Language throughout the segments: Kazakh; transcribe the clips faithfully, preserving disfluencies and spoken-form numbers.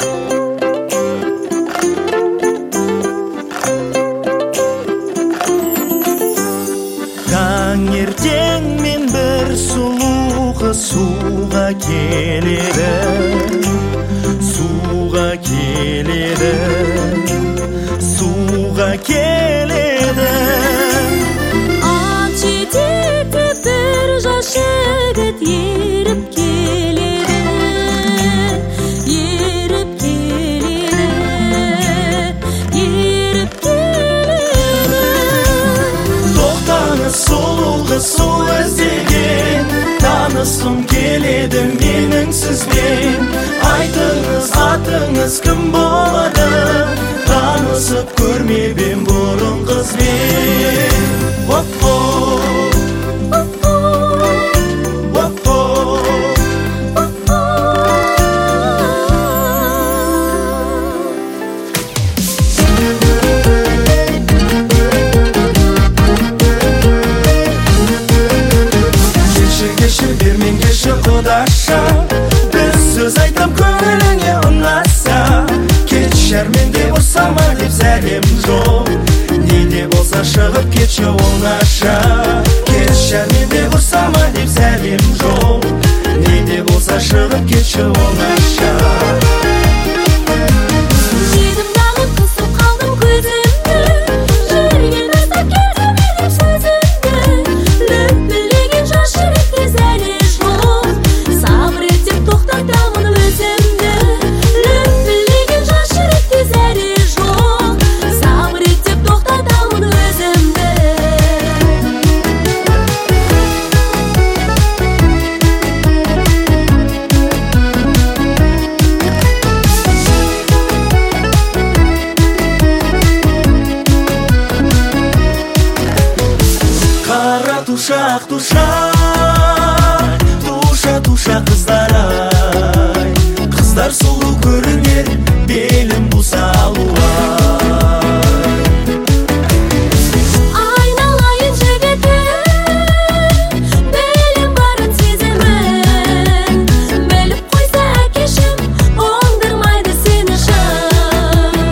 Таңертең мен бір сұлу қыз суға келеді, суға келеді, суға келеді. Ат жетекті бір жас жігіт еріп келеді, еріп келеді, еріп келеді. Тоқтаңыз, сұлу қыз су іздеген, танысқым келеді менің сізбен. Айтыңыз, атыңыз кім болады, танысып көрмеппін бұрын қызбен. Оп-о, Оп-о, оп-о. оп-о. Келші, келші, бермен келші құдаша, бір сөз айтам көңіліңе ұнаса. Кетші әрменде ұрсама деп сәлем жоқ, не де болса шығып кетші оңаша. Кетші әрменде ұрсама деп сәлем жоқ, не де болса шығып кетші оңаша. Едім дағы қысып қалдым көзімді, жүрген тастап кетіп едім сөзімді. Лүпілдеген жас жүректе зәре жоқ, сабыр ет деп тоқтатамын өзімді. Лүпілдеген жас жүректе зәре жоқ, сабыр ет деп тоқтатамын өзімді. Қара тушақ, тушақ, туша, туша қыздар ай. Қыздар сұлу көрінер, белім бұса алуай. Айналайын жігітім, білім барын сеземін. Біліп қойса әкешім, оңдырмайды сені шын.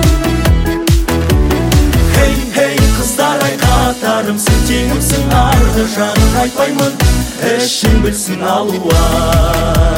Хей, хей, қыздар ай қатарым, сен теңімсің арғы жағын айтпаймын, ішін білсін алуай.